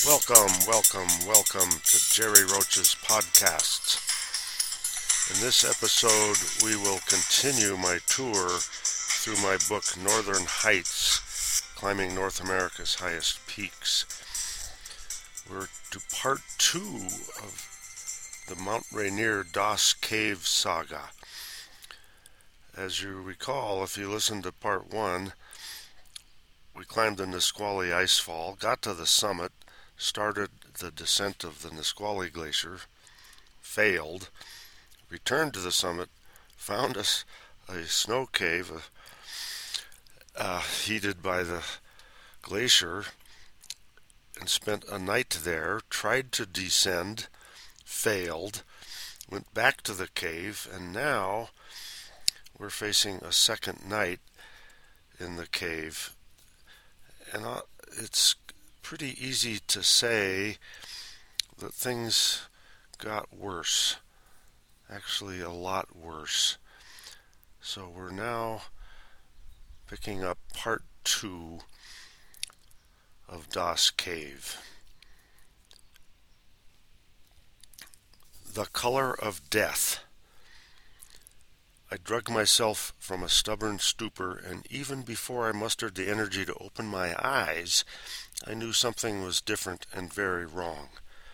Welcome to Jerry Roach's podcasts. In this episode, we will continue my tour through my book Northern Heights, Climbing North America's Highest Peaks. We're to part 2 of the Mount Rainier Doss Cave saga. As you recall, if you listened to part 1, we climbed the Nisqually Icefall, got to the summit, started the descent of the Nisqually Glacier, failed, returned to the summit, found a snow cave heated by the glacier, and spent a night there, tried to descend, failed, went back to the cave, and now we're facing a second night in the cave. And it's pretty easy to say that things got worse, actually a lot worse. So we're now picking up part 2 of Doss Cave. The color of death. I drug myself from a stubborn stupor, and even before I mustered the energy to open my eyes, I knew something was different and very wrong.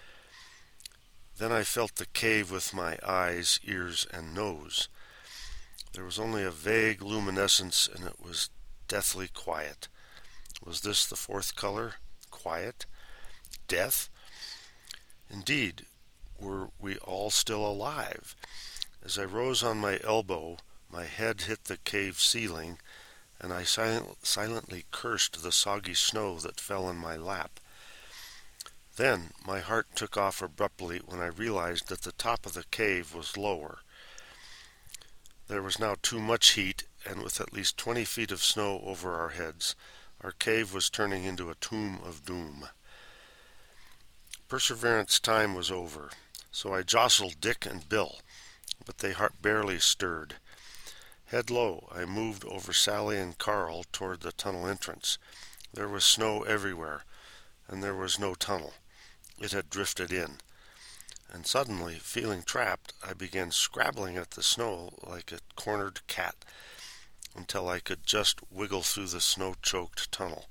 Then I felt the cave with my eyes, ears, and nose. There was only a vague luminescence, and it was deathly quiet. Was this the fourth color? Quiet? Death? Indeed, were we all still alive? As I rose on my elbow, my head hit the cave ceiling, and I silently cursed the soggy snow that fell in my lap. Then my heart took off abruptly when I realized that the top of the cave was lower. There was now too much heat, and with at least 20 feet of snow over our heads, our cave was turning into a tomb of doom. Perseverance time was over, so I jostled Dick and Bill, but they barely stirred. Head low, I moved over Sally and Carl toward the tunnel entrance. There was snow everywhere, and there was no tunnel. It had drifted in. And suddenly, feeling trapped, I began scrabbling at the snow like a cornered cat until I could just wiggle through the snow-choked tunnel.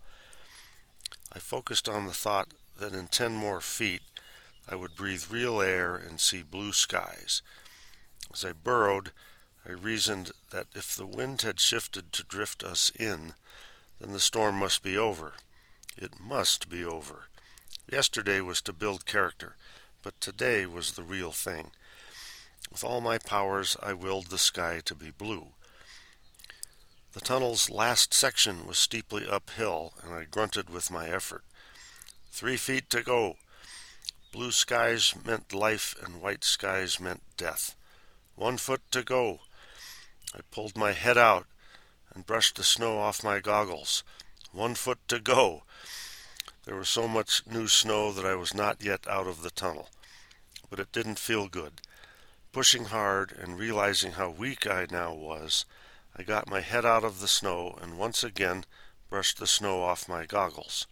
I focused on the thought that in 10 more feet I would breathe real air and see blue skies. As I burrowed, I reasoned that if the wind had shifted to drift us in, then the storm must be over. It must be over. Yesterday was to build character, but today was the real thing. With all my powers, I willed the sky to be blue. The tunnel's last section was steeply uphill, and I grunted with my effort. 3 feet to go. Blue skies meant life, and white skies meant death. 1 foot to go. I pulled my head out and brushed the snow off my goggles. 1 foot to go. There was so much new snow that I was not yet out of the tunnel. But it didn't feel good. Pushing hard and realizing how weak I now was, I got my head out of the snow and once again brushed the snow off my goggles.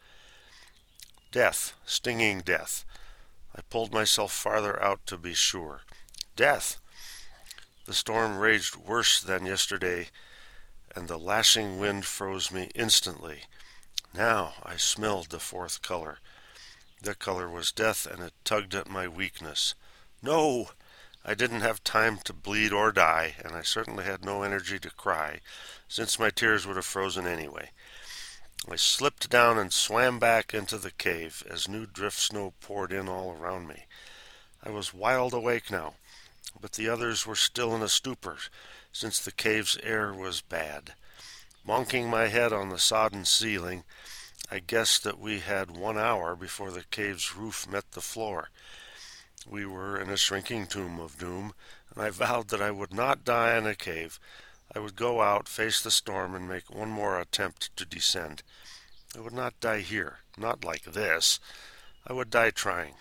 Death, stinging death. I pulled myself farther out to be sure. Death! The storm raged worse than yesterday, and the lashing wind froze me instantly. Now I smelled the fourth color. The color was death, and it tugged at my weakness. No! I didn't have time to bleed or die, and I certainly had no energy to cry, since my tears would have frozen anyway. I slipped down and swam back into the cave as new drift snow poured in all around me. I was wide awake now, but the others were still in a stupor, since the cave's air was bad. Bonking my head on the sodden ceiling, I guessed that we had 1 hour before the cave's roof met the floor. We were in a shrinking tomb of doom, and I vowed that I would not die in a cave. I would go out, face the storm, and make one more attempt to descend. I would not die here, not like this. I would die trying.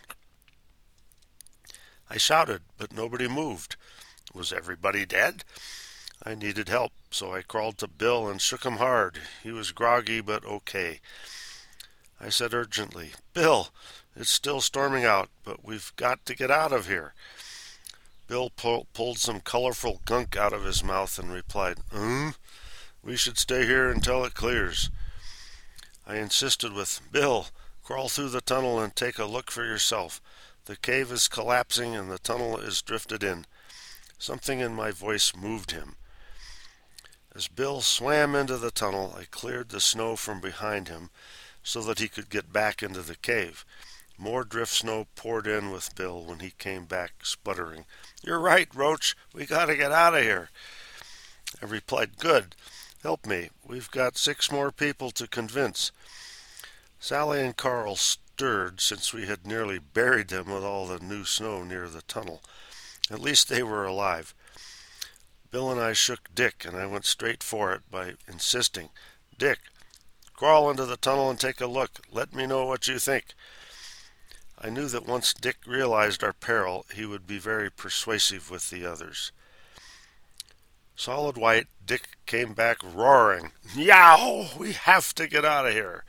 I shouted, but nobody moved. Was everybody dead? I needed help, so I crawled to Bill and shook him hard. He was groggy, but okay. I said urgently, "Bill, It's still storming out, but we've got to get out of here." Bill pulled some colorful gunk out of his mouth and replied, We should stay here until it clears." I insisted with, "Bill, crawl through the tunnel and take a look for yourself. The cave is collapsing and the tunnel is drifted in." Something in my voice moved him. As Bill swam into the tunnel, I cleared the snow from behind him so that he could get back into the cave. More drift snow poured in with Bill when he came back sputtering, "You're right, Roach. We gotta get out of here." I replied, "Good. Help me. We've got 6 more people to convince." Sally and Carl stirred since we had nearly buried them with all the new snow near the tunnel. At least they were alive. Bill and I shook Dick, and I went straight for it by insisting, "Dick, crawl into the tunnel and take a look. Let me know what you think." I knew that once Dick realized our peril, he would be very persuasive with the others. Solid white, Dick came back roaring, "Yow! We have to get out of here."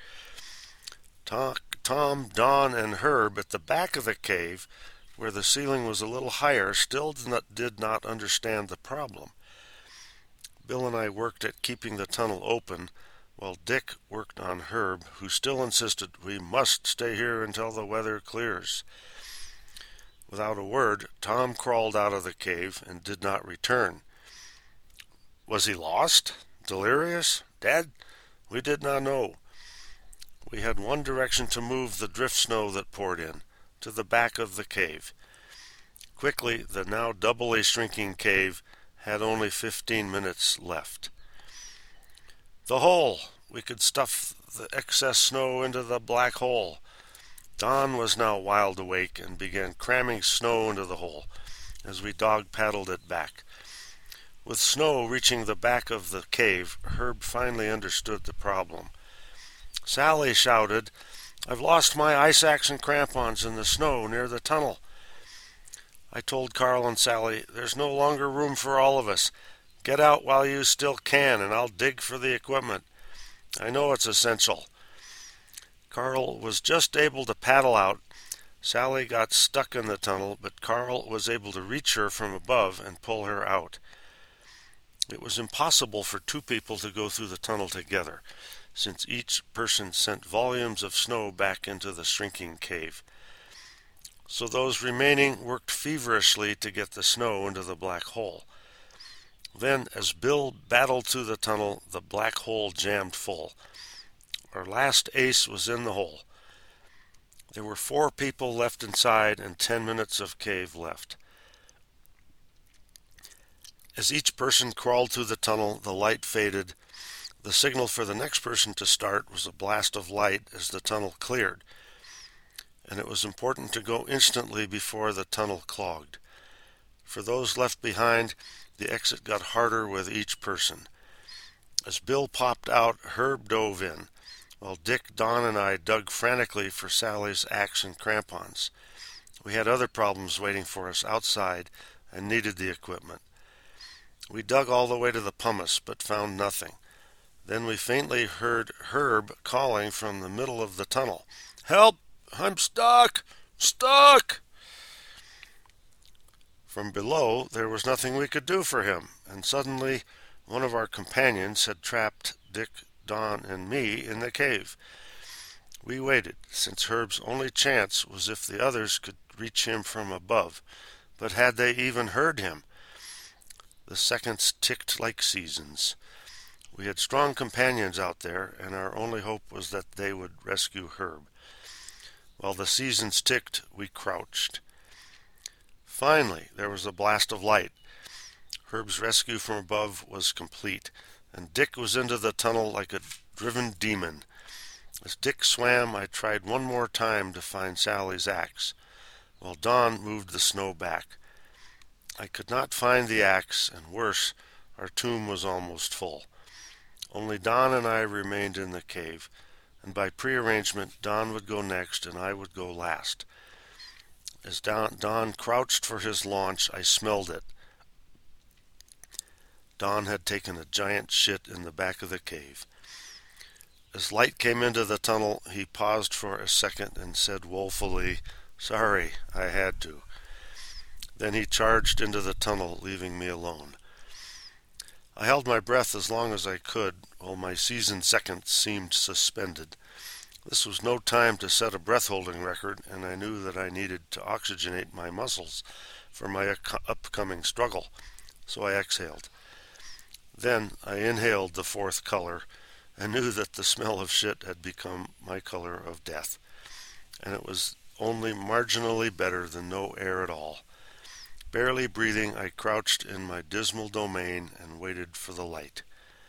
Tom, Don, and Herb at the back of the cave, where the ceiling was a little higher, still did not understand the problem. Bill and I worked at keeping the tunnel open, while Dick worked on Herb, who still insisted, "We must stay here until the weather clears." Without a word, Tom crawled out of the cave and did not return. Was he lost? Delirious? Dead? We did not know. We had one direction to move the drift snow that poured in, to the back of the cave. Quickly, the now doubly shrinking cave had only 15 minutes left. The hole! We could stuff the excess snow into the black hole. Don was now wide awake and began cramming snow into the hole as we dog-paddled it back. With snow reaching the back of the cave, Herb finally understood the problem. Sally shouted, "I've lost my ice axe and crampons in the snow near the tunnel." I told Carl and Sally, "There's no longer room for all of us. Get out while you still can, and I'll dig for the equipment. I know it's essential." Carl was just able to paddle out. Sally got stuck in the tunnel, but Carl was able to reach her from above and pull her out. It was impossible for 2 people to go through the tunnel together, since each person sent volumes of snow back into the shrinking cave. So those remaining worked feverishly to get the snow into the black hole. Then, as Bill battled through the tunnel, the black hole jammed full. Our last ace was in the hole. There were 4 people left inside and 10 minutes of cave left. As each person crawled through the tunnel, the light faded. The signal for the next person to start was a blast of light as the tunnel cleared, and it was important to go instantly before the tunnel clogged. For those left behind, the exit got harder with each person. As Bill popped out, Herb dove in, while Dick, Don, and I dug frantically for Sally's axe and crampons. We had other problems waiting for us outside and needed the equipment. We dug all the way to the pumice, but found nothing. Then we faintly heard Herb calling from the middle of the tunnel, "Help! I'm stuck! Stuck!" From below, there was nothing we could do for him, and suddenly one of our companions had trapped Dick, Don, and me in the cave. We waited, since Herb's only chance was if the others could reach him from above. But had they even heard him? The seconds ticked like seasons. We had strong companions out there, and our only hope was that they would rescue Herb. While the seasons ticked, we crouched. Finally, there was a blast of light. Herb's rescue from above was complete, and Dick was into the tunnel like a driven demon. As Dick swam, I tried one more time to find Sally's axe, while Don moved the snow back. I could not find the axe, and worse, our tomb was almost full. Only Don and I remained in the cave, and by prearrangement, Don would go next and I would go last. As Don crouched for his launch, I smelled it. Don had taken a giant shit in the back of the cave. As light came into the tunnel, he paused for a second and said woefully, "Sorry, I had to." Then he charged into the tunnel, leaving me alone. I held my breath as long as I could, while my seasoned seconds seemed suspended. This was no time to set a breath-holding record, and I knew that I needed to oxygenate my muscles for my upcoming struggle, so I exhaled. Then I inhaled the fourth color and knew that the smell of shit had become my color of death, and it was only marginally better than no air at all. Barely breathing, I crouched in my dismal domain and waited for the light.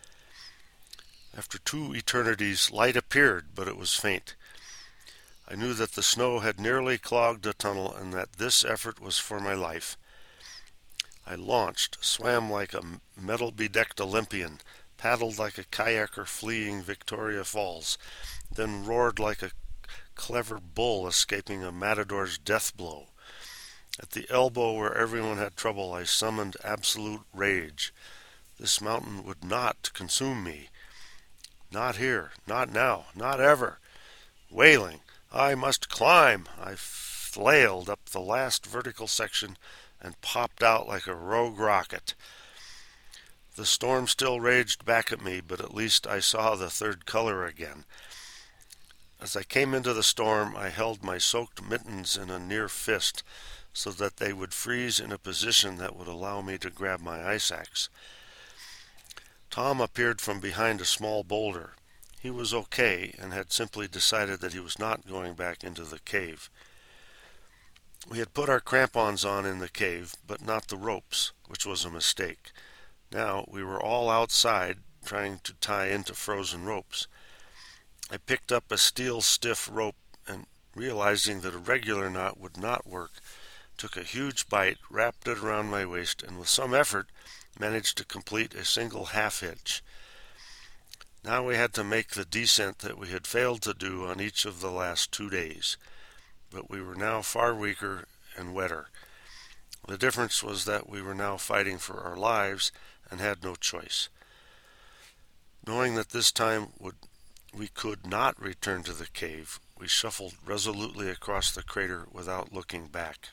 After 2 eternities, light appeared, but it was faint. I knew that the snow had nearly clogged the tunnel and that this effort was for my life. I launched, swam like a medal-bedecked Olympian, paddled like a kayaker fleeing Victoria Falls, then roared like a clever bull escaping a matador's death blow. At the elbow where everyone had trouble, I summoned absolute rage. This mountain would not consume me. Not here, not now, not ever. Wailing, "I must climb!" I flailed up the last vertical section and popped out like a rogue rocket. The storm still raged back at me, but at least I saw the third color again. As I came into the storm, I held my soaked mittens in a near fist so that they would freeze in a position that would allow me to grab my ice axe. Tom appeared from behind a small boulder. He was okay and had simply decided that he was not going back into the cave. We had put our crampons on in the cave, but not the ropes, which was a mistake. Now we were all outside trying to tie into frozen ropes. I picked up a steel stiff rope and, realizing that a regular knot would not work, took a huge bite, wrapped it around my waist, and with some effort managed to complete a single half-hitch. Now we had to make the descent that we had failed to do on each of the last 2 days, but we were now far weaker and wetter. The difference was that we were now fighting for our lives and had no choice. Knowing that this time we could not return to the cave, we shuffled resolutely across the crater without looking back.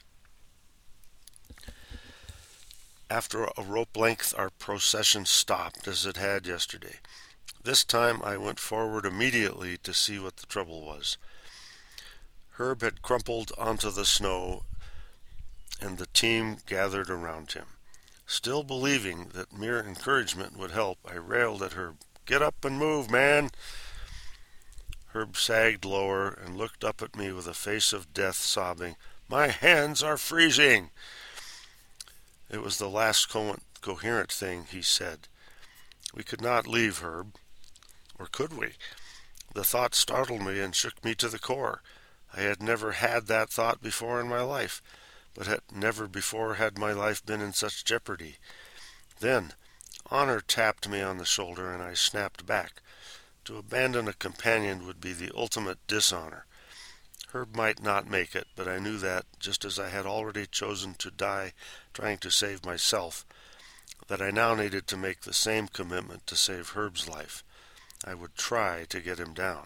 After a rope length, our procession stopped as it had yesterday. This time I went forward immediately to see what the trouble was. Herb had crumpled onto the snow, and the team gathered around him. Still believing that mere encouragement would help, I railed at Herb. "Get up and move, man!" Herb sagged lower and looked up at me with a face of death, sobbing, "My hands are freezing!" It was the last coherent thing he said. We could not leave Herb. Or could we? The thought startled me and shook me to the core. I had never had that thought before in my life, but had never before had my life been in such jeopardy. Then honor tapped me on the shoulder, and I snapped back. To abandon a companion would be the ultimate dishonor. Herb might not make it, but I knew that, just as I had already chosen to die trying to save myself, that I now needed to make the same commitment to save Herb's life. I would try to get him down.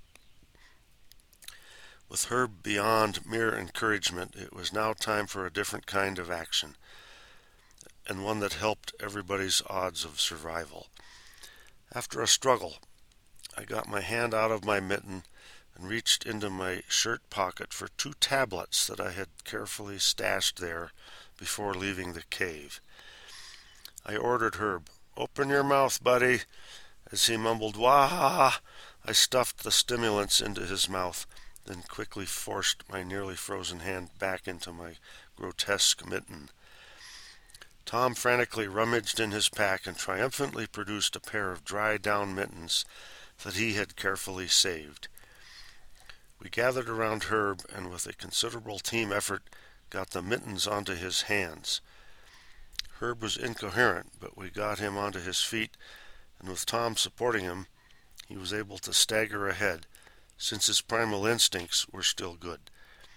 With Herb beyond mere encouragement, it was now time for a different kind of action, and one that helped everybody's odds of survival. After a struggle, I got my hand out of my mitten and reached into my shirt pocket for 2 tablets that I had carefully stashed there before leaving the cave. I ordered Herb, "Open your mouth, buddy." As he mumbled, "Wah!" I stuffed the stimulants into his mouth, then quickly forced my nearly frozen hand back into my grotesque mitten. Tom frantically rummaged in his pack and triumphantly produced a pair of dry down mittens that he had carefully saved. We gathered around Herb and with a considerable team effort got the mittens onto his hands. Herb was incoherent, but we got him onto his feet, and with Tom supporting him, he was able to stagger ahead, since his primal instincts were still good.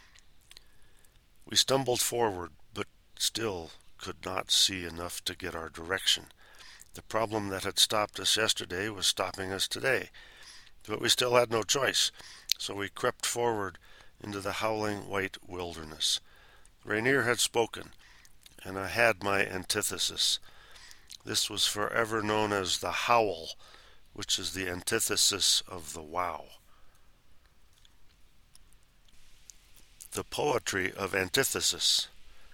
We stumbled forward, but still could not see enough to get our direction. The problem that had stopped us yesterday was stopping us today. But we still had no choice, so we crept forward into the howling white wilderness. Rainier had spoken, and I had my antithesis. This was forever known as the howl, which is the antithesis of the wow. The poetry of antithesis.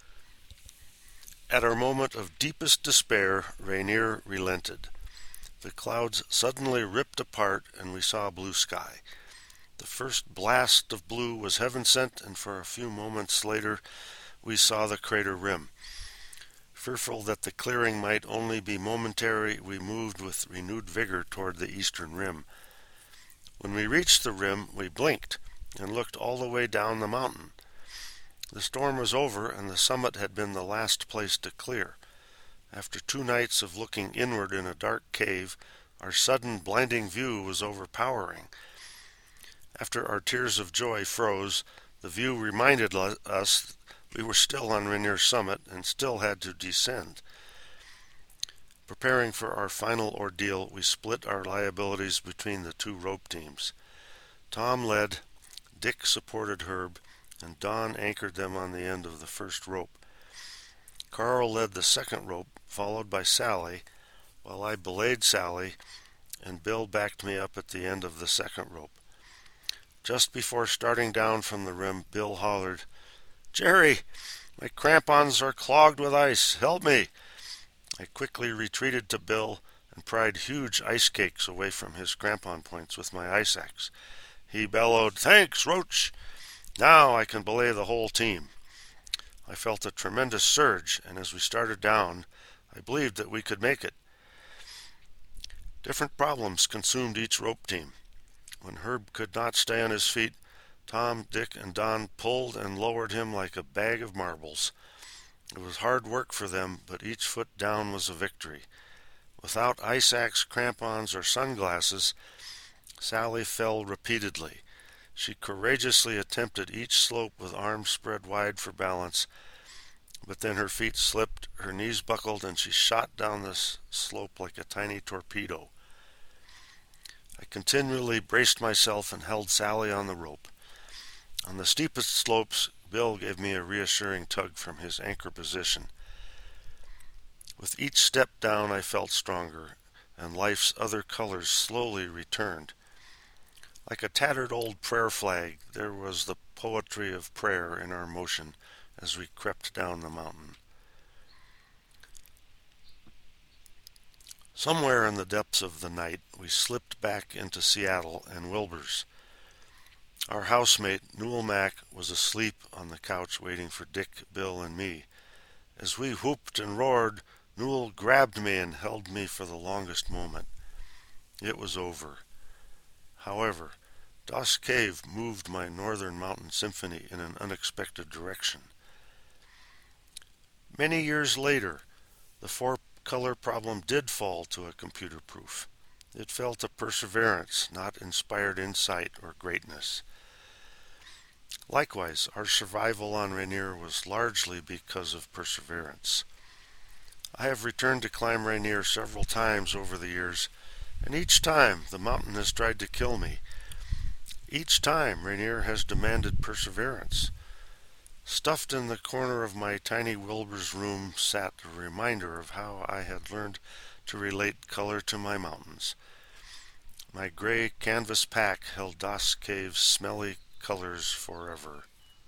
At our moment of deepest despair, Rainier relented. The clouds suddenly ripped apart, and we saw blue sky. The first blast of blue was heaven-sent, and for a few moments later we saw the crater rim. Fearful that the clearing might only be momentary, we moved with renewed vigor toward the eastern rim. When we reached the rim, we blinked and looked all the way down the mountain. The storm was over, and the summit had been the last place to clear. After 2 nights of looking inward in a dark cave, our sudden blinding view was overpowering. After our tears of joy froze, the view reminded us we were still on Rainier's summit and still had to descend. Preparing for our final ordeal, we split our liabilities between the 2 rope teams. Tom led, Dick supported Herb, and Don anchored them on the end of the first rope. Carl led the second rope, followed by Sally, while I belayed Sally, and Bill backed me up at the end of the second rope. Just before starting down from the rim, Bill hollered, "Jerry, my crampons are clogged with ice. Help me." I quickly retreated to Bill and pried huge ice cakes away from his crampon points with my ice axe. He bellowed, "Thanks, Roach. Now I can belay the whole team." I felt a tremendous surge, and as we started down, I believed that we could make it. Different problems consumed each rope team. When Herb could not stay on his feet, Tom, Dick, and Don pulled and lowered him like a bag of marbles. It was hard work for them, but each foot down was a victory. Without ice axe, crampons, or sunglasses, Sally fell repeatedly. She courageously attempted each slope with arms spread wide for balance, but then her feet slipped, her knees buckled, and she shot down the slope like a tiny torpedo. I continually braced myself and held Sally on the rope. On the steepest slopes, Bill gave me a reassuring tug from his anchor position. With each step down, I felt stronger, and life's other colors slowly returned. Like a tattered old prayer flag, there was the poetry of prayer in our motion as we crept down the mountain. Somewhere in the depths of the night, we slipped back into Seattle and Wilbur's. Our housemate, Newell Mack, was asleep on the couch waiting for Dick, Bill, and me. As we whooped and roared, Newell grabbed me and held me for the longest moment. It was over. However, Doss Cave moved my Northern Mountain Symphony in an unexpected direction. Many years later, the 4-color problem did fall to a computer proof. It fell to perseverance, not inspired insight or greatness. Likewise, our survival on Rainier was largely because of perseverance. I have returned to climb Rainier several times over the years, and each time the mountain has tried to kill me. Each time Rainier has demanded perseverance. Stuffed in the corner of my tiny Wilbur's room sat a reminder of how I had learned to relate color to my mountains. My gray canvas pack held Doss Cave's smelly colors forever.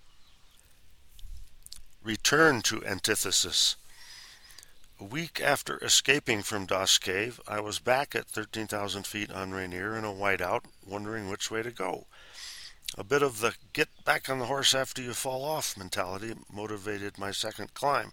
Return to antithesis. A week after escaping from Doss Cave, I was back at 13,000 feet on Rainier in a whiteout, wondering which way to go. A bit of the get back on the horse after you fall off mentality motivated my second climb.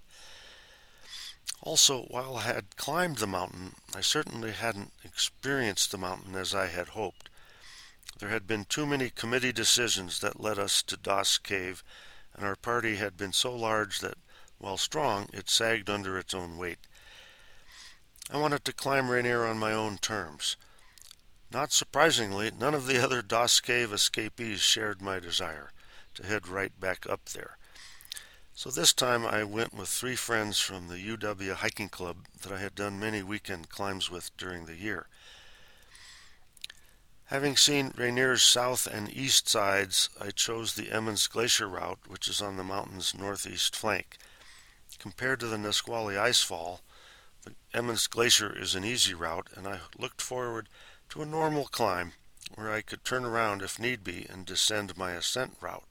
Also, while I had climbed the mountain, I certainly hadn't experienced the mountain as I had hoped. There had been too many committee decisions that led us to Doss Cave, and our party had been so large that, while strong, it sagged under its own weight. I wanted to climb Rainier on my own terms. Not surprisingly, none of the other Doss Cave escapees shared my desire to head right back up there. So this time I went with 3 friends from the UW Hiking Club that I had done many weekend climbs with during the year. Having seen Rainier's south and east sides, I chose the Emmons Glacier route, which is on the mountain's northeast flank. Compared to the Nisqually Icefall, the Emmons Glacier is an easy route, and I looked forward to a normal climb where I could turn around if need be and descend my ascent route.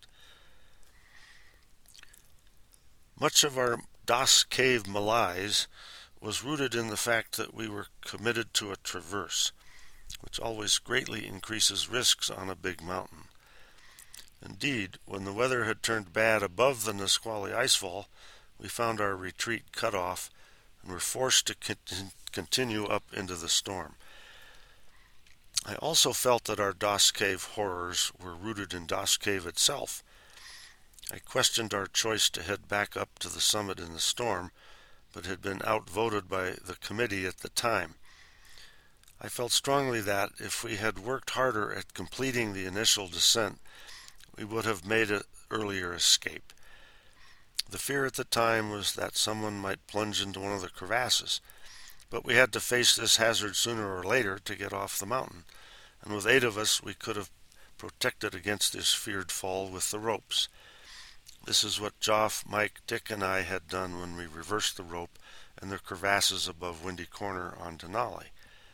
Much of our Das Cave malaise was rooted in the fact that we were committed to a traverse, which always greatly increases risks on a big mountain. Indeed, when the weather had turned bad above the Nisqually Icefall, we found our retreat cut off and were forced to continue up into the storm. I also felt that our Das Cave horrors were rooted in Das Cave itself. I questioned our choice to head back up to the summit in the storm, but had been outvoted by the committee at the time. I felt strongly that if we had worked harder at completing the initial descent, we would have made an earlier escape. The fear at the time was that someone might plunge into one of the crevasses, but we had to face this hazard sooner or later to get off the mountain, and with 8 of us we could have protected against this feared fall with the ropes. This is what Joff, Mike, Dick, and I had done when we reversed the rope and the crevasses above Windy Corner on Denali.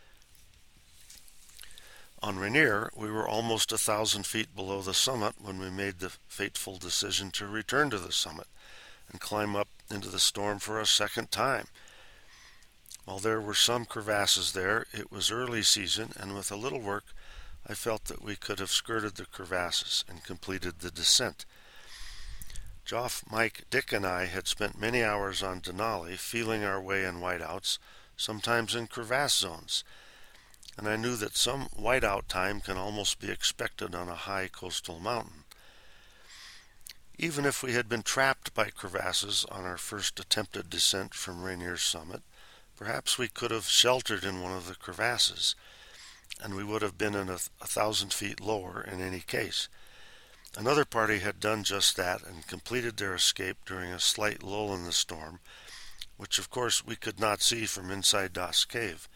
On Rainier, we were almost 1,000 feet below the summit when we made the fateful decision to return to the summit and climb up into the storm for a second time. While there were some crevasses there, it was early season, and with a little work, I felt that we could have skirted the crevasses and completed the descent. Joff, Mike, Dick, and I had spent many hours on Denali feeling our way in whiteouts, sometimes in crevasse zones, and I knew that some whiteout time can almost be expected on a high coastal mountain. Even if we had been trapped by crevasses on our first attempted descent from Rainier's summit, perhaps we could have sheltered in one of the crevasses, and we would have been in 1,000 feet lower in any case. Another party had done just that and completed their escape during a slight lull in the storm, which of course we could not see from inside Das Cave.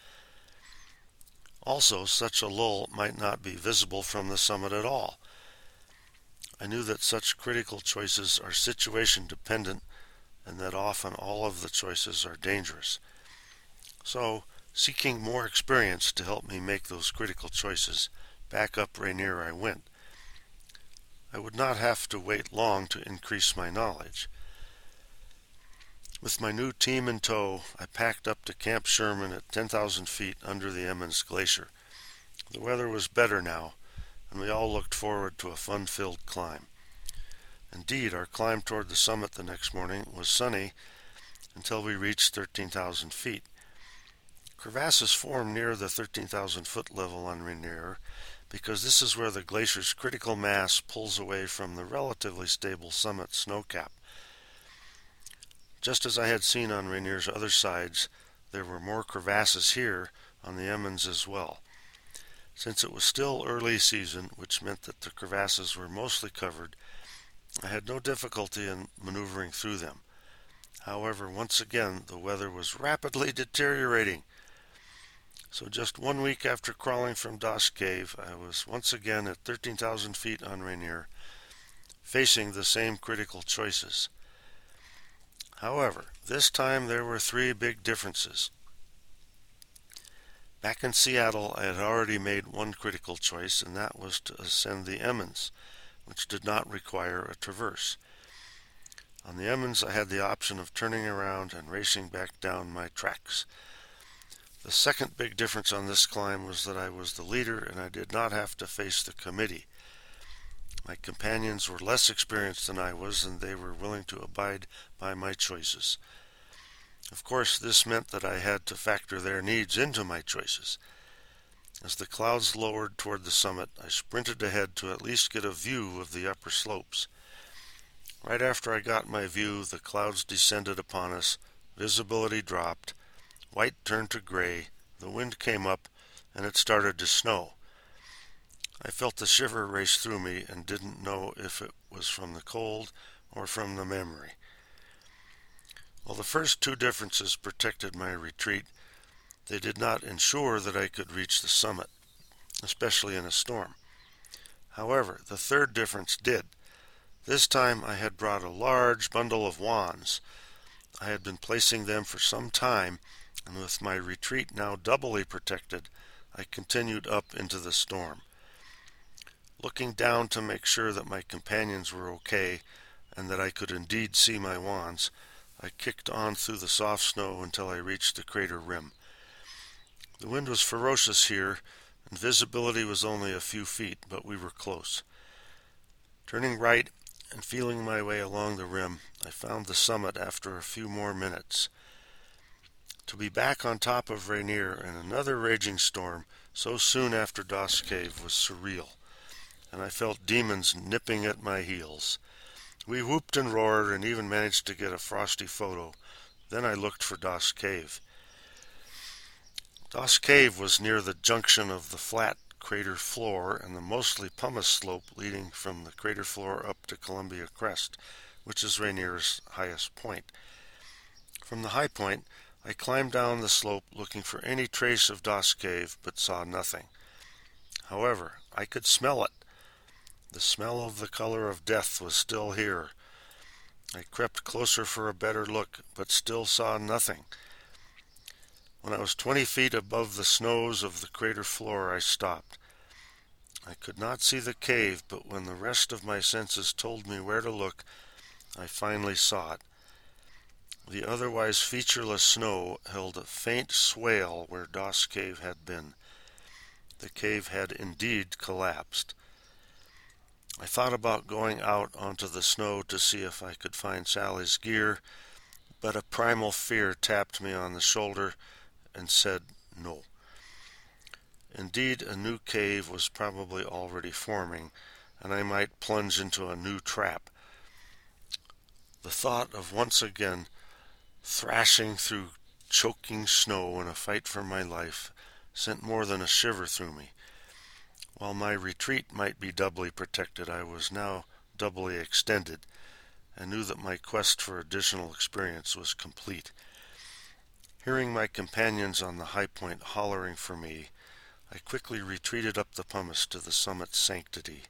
Also, such a lull might not be visible from the summit at all. I knew that such critical choices are situation dependent and that often all of the choices are dangerous. So, seeking more experience to help me make those critical choices, back up Rainier I went. I would not have to wait long to increase my knowledge. With my new team in tow, I packed up to Camp Sherman at 10,000 feet under the Emmons Glacier. The weather was better now, and we all looked forward to a fun-filled climb. Indeed, our climb toward the summit the next morning was sunny until we reached 13,000 feet. Crevasses form near the 13,000 foot level on Rainier because this is where the glacier's critical mass pulls away from the relatively stable summit snowcap. Just as I had seen on Rainier's other sides, there were more crevasses here on the Emmons as well. Since it was still early season, which meant that the crevasses were mostly covered, I had no difficulty in maneuvering through them. However, once again, the weather was rapidly deteriorating. So just 1 week after crawling from Das Cave, I was once again at 13,000 feet on Rainier, facing the same critical choices. However, this time there were 3 big differences. Back in Seattle, I had already made one critical choice, and that was to ascend the Emmons, which did not require a traverse. On the Emmons, I had the option of turning around and racing back down my tracks. The second big difference on this climb was that I was the leader and I did not have to face the committee. My companions were less experienced than I was, and they were willing to abide by my choices. Of course, this meant that I had to factor their needs into my choices. As the clouds lowered toward the summit, I sprinted ahead to at least get a view of the upper slopes. Right after I got my view, the clouds descended upon us, visibility dropped, white turned to gray, the wind came up, and it started to snow. I felt the shiver race through me and didn't know if it was from the cold or from the memory. While the first 2 differences protected my retreat, they did not ensure that I could reach the summit. especially in a storm. However, the third difference did. This time I had brought a large bundle of wands. I had been placing them for some time, and with my retreat now doubly protected, I continued up into the storm. Looking down to make sure that my companions were okay and that I could indeed see my wands, I kicked on through the soft snow until I reached the crater rim. The wind was ferocious here, and visibility was only a few feet, but we were close. Turning right and feeling my way along the rim, I found the summit after a few more minutes. To be back on top of Rainier in another raging storm so soon after Doss Cave was surreal, and I felt demons nipping at my heels. We whooped and roared and even managed to get a frosty photo. Then I looked for Doss Cave. Doss Cave was near the junction of the flat crater floor and the mostly pumice slope leading from the crater floor up to Columbia Crest, which is Rainier's highest point. From the high point, I climbed down the slope looking for any trace of Doss Cave, but saw nothing. However, I could smell it. The smell of the color of death was still here. I crept closer for a better look, but still saw nothing. When I was 20 feet above the snows of the crater floor, I stopped. I could not see the cave, but when the rest of my senses told me where to look, I finally saw it. The otherwise featureless snow held a faint swale where Doss Cave had been. The cave had indeed collapsed. I thought about going out onto the snow to see if I could find Sally's gear, but a primal fear tapped me on the shoulder and said no. Indeed, a new cave was probably already forming, and I might plunge into a new trap. The thought of once again thrashing through choking snow in a fight for my life sent more than a shiver through me. While my retreat might be doubly protected, I was now doubly extended, and knew that my quest for additional experience was complete. Hearing my companions on the high point hollering for me, I quickly retreated up the pumice to the summit's sanctity.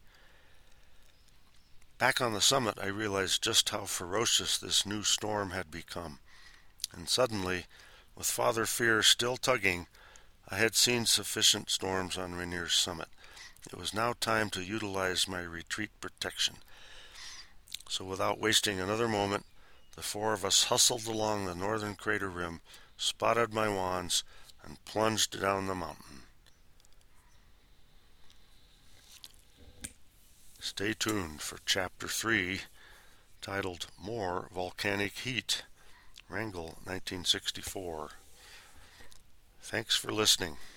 Back on the summit, I realized just how ferocious this new storm had become, and suddenly, with Father Fear still tugging, I had seen sufficient storms on Rainier's summit. It was now time to utilize my retreat protection. So without wasting another moment, the four of us hustled along the northern crater rim, spotted my wands, and plunged down the mountain. Stay tuned for Chapter 3, titled More Volcanic Heat, Wrangell, 1964. Thanks for listening.